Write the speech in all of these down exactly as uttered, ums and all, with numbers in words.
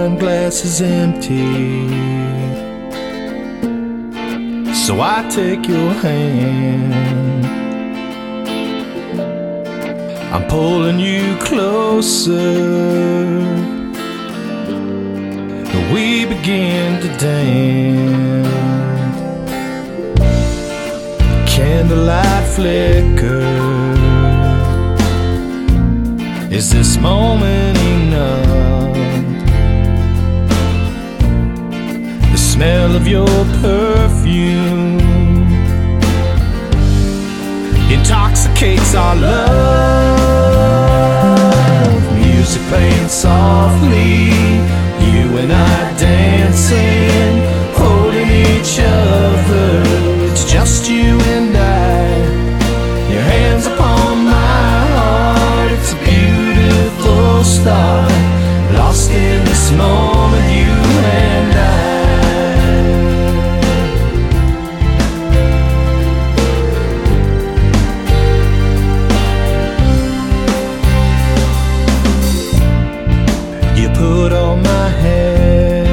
wine glass is empty, so I take your hand. I'm pulling you closer, we begin to dance. Candlelight flicker. Is this moment enough? The smell of your perfume intoxicates our love. Music playing softly, you and I dancing, holding each other. It's just you and I, your hands upon my heart. It's a beautiful start, lost in this moment, you and I. You put on my hair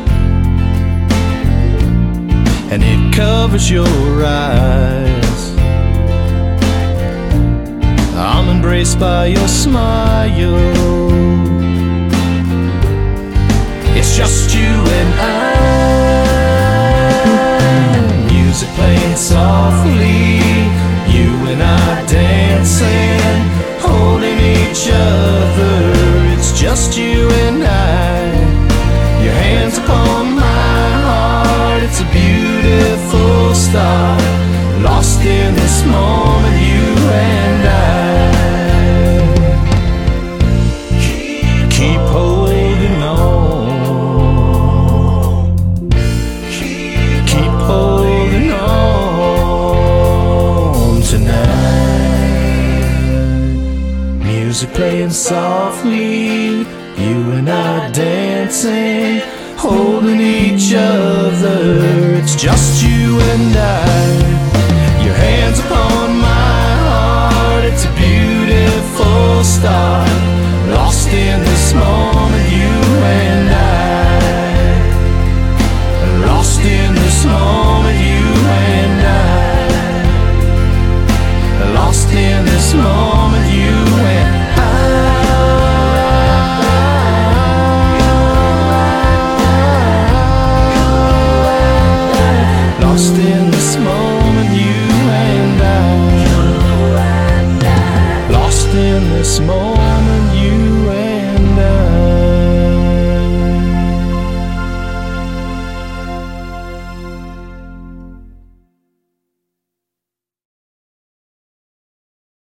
and it covers your eyes. I'm embraced by your smile. It's just you and I. Music playing softly, you and I dancing, holding each other. It's just you and I, your hands upon my heart. It's a beautiful start, lost in this moment, you and I. Keep holding on, keep holding on tonight. Music playing softly, you and I dancing, holding each other. It's just you and I, your hands upon my heart. It's a beautiful start,